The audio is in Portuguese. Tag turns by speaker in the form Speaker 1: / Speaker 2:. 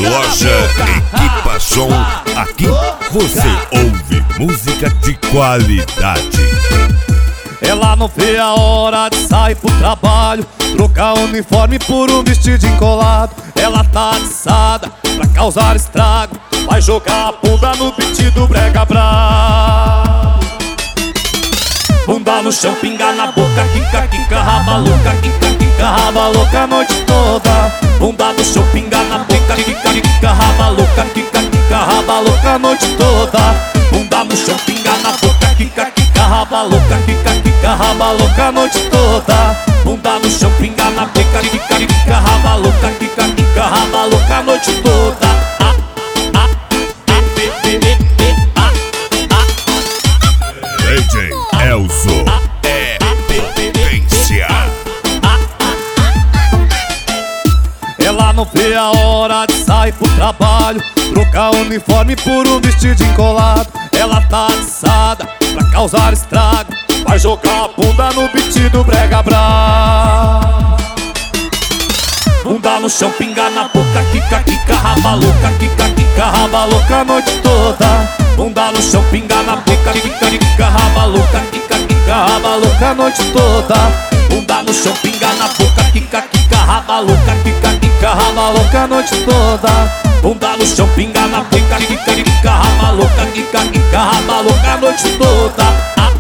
Speaker 1: Loja Equipa Som, aqui você ouve música de qualidade.
Speaker 2: Ela não vê a hora de sair pro trabalho, trocar uniforme por um vestido encolado. Ela tá atiçada pra causar estrago, vai jogar a bunda no beat do brega brabo. Bunda no chão, pinga na boca, quica, quica, raba louca, quica, quica, raba louca a noite toda. Bunda no chão, pinga na boca, quica, quica, raba louca, quica, quica, raba louca a noite toda. Bunda no chão, pinga na boca, quica, quica, raba louca, quica, quica, raba louca a noite toda. Bunda no chão, pinga na boca, quica, quica, raba louca, quica, quica, raba louca a noite toda.
Speaker 1: DJ Elzo é potência.
Speaker 2: Ela não vê a hora de sair pro trabalho, trocar uniforme por um vestido encolado. Ela tá atiçada pra causar estrago, vai jogar a bunda no beat do brega brabo. Bunda no chão, pinga na boca, quica, quica, raba louca, quica, quica, raba louca a noite toda. Bunda no chão, pinga na boca, quica, quica, raba louca, quica, quica, raba louca a noite toda. Bunda no chão, pinga na boca, quica, quica, raba louca, quica, quica, raba louca a noite toda. Bunda no chão, pinga na boca, quica, quica, raba louca, quica, quica, raba louca a noite toda.